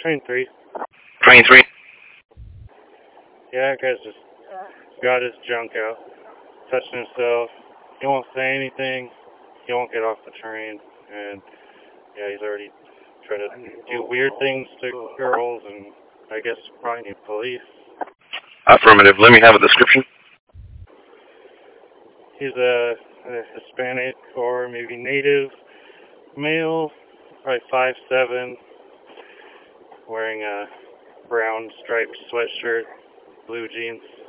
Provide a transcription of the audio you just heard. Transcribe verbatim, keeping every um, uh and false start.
Train three. Train three. Yeah, that guy's just got his junk out, touching himself. He won't say anything. He won't get off the train. And, yeah, he's already trying to do weird things to girls, and I guess probably need police. Affirmative. Let me have a description. He's a, a Hispanic or maybe native male, probably five seven, wearing a brown striped sweatshirt, blue jeans.